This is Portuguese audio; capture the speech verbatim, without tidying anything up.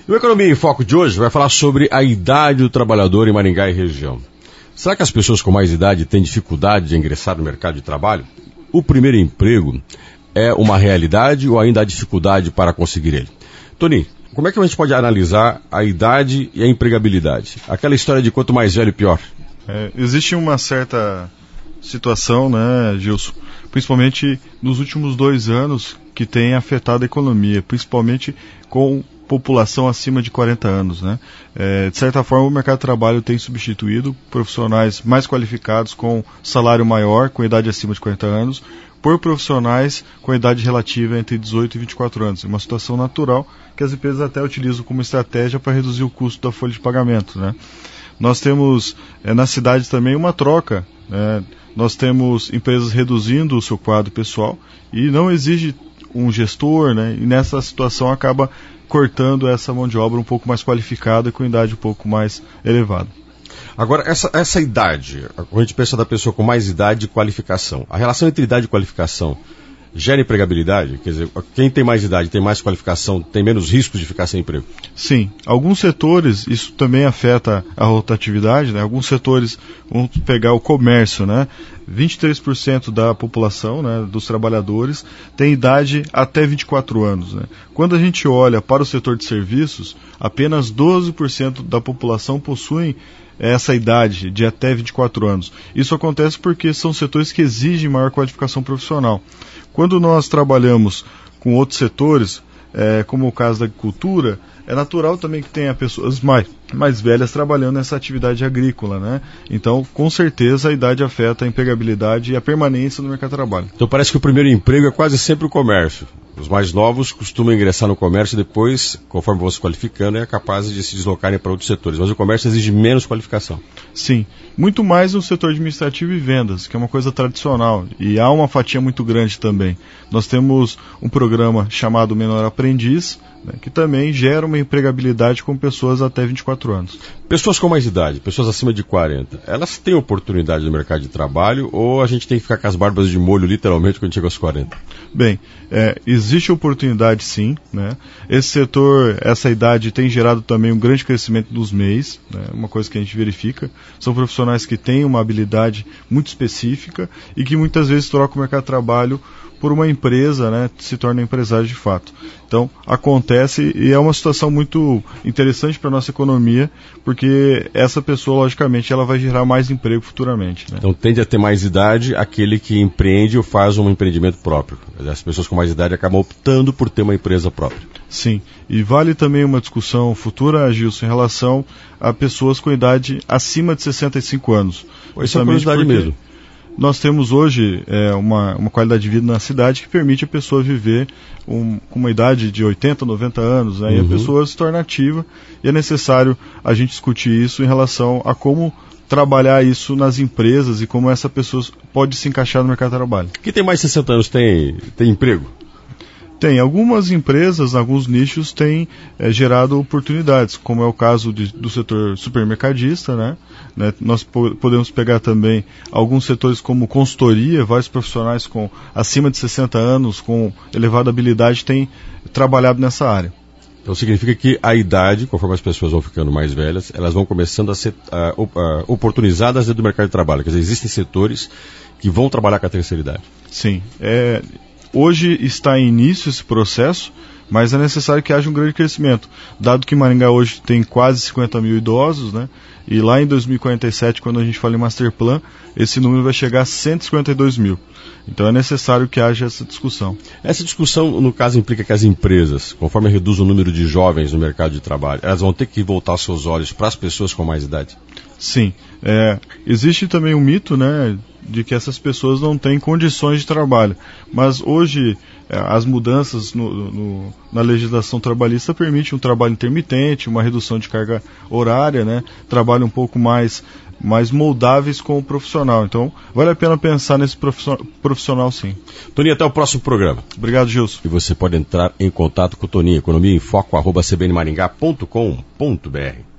No Economia em Foco de hoje vai falar sobre a idade do trabalhador em Maringá e região. Será que as pessoas com mais idade têm dificuldade de ingressar no mercado de trabalho? O primeiro emprego é uma realidade ou ainda há dificuldade para conseguir ele? Toninho, como é que a gente pode analisar a idade e a empregabilidade? Aquela história de quanto mais velho, pior. É, existe uma certa situação, né, Gilson, principalmente nos últimos dois anos, que tem afetado a economia, principalmente com população acima de quarenta anos, né? É, de certa forma, o mercado de trabalho tem substituído profissionais mais qualificados com salário maior, com idade acima de quarenta anos, por profissionais com idade relativa entre dezoito e vinte e quatro anos. É uma situação natural que as empresas até utilizam como estratégia para reduzir o custo da folha de pagamento, né? Nós temos é, na cidade também uma troca, né? Nós temos empresas reduzindo o seu quadro pessoal e não exige um gestor, né? E nessa situação acaba cortando essa mão de obra um pouco mais qualificada e com idade um pouco mais elevada. Agora, essa, essa idade, quando a gente pensa da pessoa com mais idade e qualificação, a relação entre idade e qualificação gera empregabilidade? Quer dizer, quem tem mais idade, tem mais qualificação, tem menos riscos de ficar sem emprego? Sim. Alguns setores, isso também afeta a rotatividade, né? Alguns setores, vamos pegar o comércio, né? vinte e três por cento da população, né, dos trabalhadores, tem idade até vinte e quatro anos. Né? Quando a gente olha para o setor de serviços, apenas doze por cento da população possuem essa idade de até vinte e quatro anos. Isso acontece porque são setores que exigem maior qualificação profissional. Quando nós trabalhamos com outros setores, é, como o caso da agricultura, é natural também que tenha pessoas mais, mais velhas trabalhando nessa atividade agrícola, né? Então, com certeza, a idade afeta a empregabilidade e a permanência no mercado de trabalho. Então parece que o primeiro emprego é quase sempre o comércio. Os mais novos costumam ingressar no comércio e depois, conforme vão se qualificando, é capaz de se deslocarem para outros setores. Mas o comércio exige menos qualificação. Sim, muito mais no setor administrativo e vendas, que é uma coisa tradicional. E há uma fatia muito grande também. Nós temos um programa chamado Menor Aprendiz, né, que também gera uma empregabilidade com pessoas até vinte e quatro anos. Pessoas com mais idade, pessoas acima de quarenta, elas têm oportunidade no mercado de trabalho ou a gente tem que ficar com as barbas de molho literalmente quando chega aos quarenta? Bem, é, existe oportunidade sim, né? Esse setor, essa idade tem gerado também um grande crescimento dos M E Is, né? Uma coisa que a gente verifica, são profissionais que têm uma habilidade muito específica e que muitas vezes trocam o mercado de trabalho por uma empresa, né, se torna empresário de fato. Então, acontece e é uma situação muito interessante para a nossa economia, porque essa pessoa, logicamente, ela vai gerar mais emprego futuramente. Né? Então, tende a ter mais idade aquele que empreende ou faz um empreendimento próprio. As pessoas com mais idade acabam optando por ter uma empresa própria. Sim, e vale também uma discussão futura, Gilson, em relação a pessoas com idade acima de sessenta e cinco anos. Pois isso é curiosidade mesmo. Nós temos hoje é, uma, uma qualidade de vida na cidade que permite a pessoa viver um, com uma idade de oitenta, noventa anos, né? Uhum. E a pessoa se torna ativa e é necessário a gente discutir isso em relação a como trabalhar isso nas empresas e como essa pessoa pode se encaixar no mercado de trabalho. Quem tem mais de sessenta anos tem, tem emprego? Tem. Algumas empresas, alguns nichos têm é, gerado oportunidades, como é o caso de, do setor supermercadista, né? né? Nós po- podemos pegar também alguns setores como consultoria, vários profissionais com acima de sessenta anos, com elevada habilidade, têm trabalhado nessa área. Então significa que a idade, conforme as pessoas vão ficando mais velhas, elas vão começando a ser uh, uh, oportunizadas dentro do mercado de trabalho. Quer dizer, existem setores que vão trabalhar com a terceira idade. Sim. É... Hoje está em início esse processo, mas é necessário que haja um grande crescimento, dado que Maringá hoje tem quase cinquenta mil idosos, né? E lá em dois mil e quarenta e sete, quando a gente fala em Master Plan, esse número vai chegar a cento e cinquenta e dois mil. Então é necessário que haja essa discussão. Essa discussão, no caso, implica que as empresas, conforme reduz o número de jovens no mercado de trabalho, elas vão ter que voltar seus olhos para as pessoas com mais idade? Sim. É, existe também um mito, né, de que essas pessoas não têm condições de trabalho. Mas hoje é, as mudanças no, no, na legislação trabalhista permitem um trabalho intermitente, uma redução de carga horária, né, trabalho um pouco mais, mais moldáveis com o profissional. Então, vale a pena pensar nesse profissional, profissional sim. Toninho, até o próximo programa. Obrigado, Gilson. E você pode entrar em contato com o Toninho, economia em foco, arroba c b n maringá ponto com ponto b r.